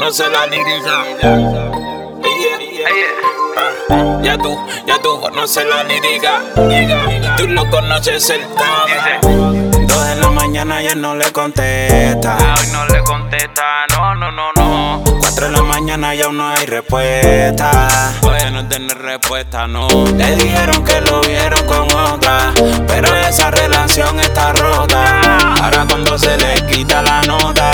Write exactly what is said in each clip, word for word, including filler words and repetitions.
conoces la lírica. Ya tú, ya tú conoces la lírica. Tú lo conoces el tema. Dos de la mañana ya no le contesta. Hoy no le contesta, no, no, no, no. Cuatro de la mañana y aún no hay respuesta. Puede no tener respuesta, no. Le dijeron que lo vieron con otra, pero esa relación está rota. Ahora cuando se le quita la nota,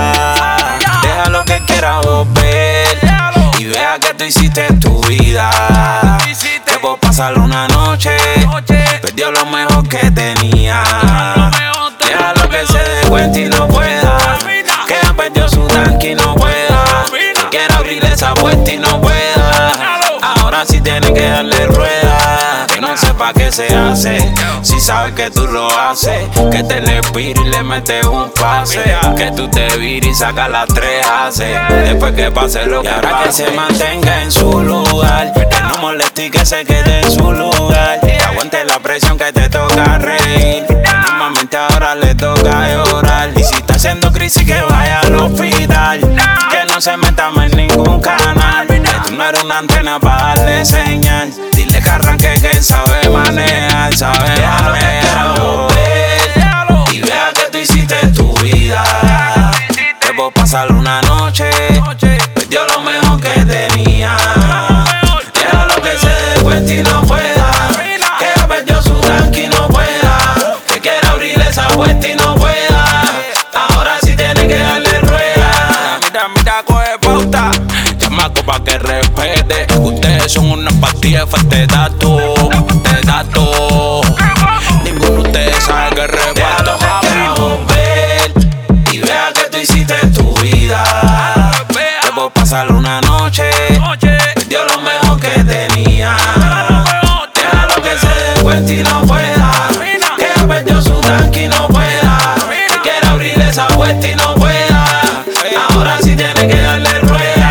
déjalo que quiera volver y vea que tú hiciste en tu vida. Que por pasar una noche perdió lo mejor que tenía. Déjalo que se dé cuenta y no pueda, que ya perdió su tanque y no pueda, que quiera abrir esa puerta y no pueda. Ahora sí tiene que darle rueda, que no sepa qué se hace. Si sabe que tú lo haces, que te le pira y le metes un pase, que tú te vires y sacas las tres haces. Después que pase lo que ahora que se mantenga en su lugar, que no moleste y que se quede en su lugar. Que aguante la presión que te toca reír, que normalmente ahora le toca llorar. Y si está haciendo crisis que vaya al hospital, que no se meta más en ningún canal, que tú no eres una antena para darle señal. Dile que arranque que él sabe manejar, sabe manejar. Volver y vea que tú hiciste en tu vida. Que por pasar una noche perdió lo mejor que tenía. Déjalo que se dé cuenta y no pueda, que ya perdió su tanque y no pueda, que quiera abrir esa puerta y no pueda. Ahora sí tiene que darle rueda. Mira, mira, coge pauta. Chamaco pa' que respete. Ustedes son unas pastillas de datos, de datos. Ninguno de ustedes sabe que reparto. Déjalo que quiera volver y vea que tú hiciste en tu vida. Que por pasar una noche perdió lo mejor que tenía. Déjalo que se dé cuenta y no pueda, que ya perdió su tanque y no pueda, que quiera abrir esa puerta y no pueda. Ahora sí tiene que darle rueda.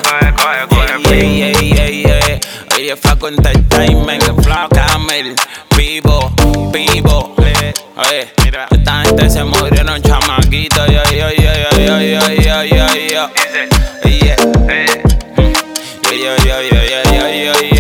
Ey, ey, ey, ey. Oye, Flaco Entertainment, Flaco Camel, vivo, vivo. Oye, mira, esta gente se murieron chamaquitos. Yo, yo, yo, yo, yo, yo, yo, yo, yo. Yo, yo, yo, yo, yo, yo, yo, yo.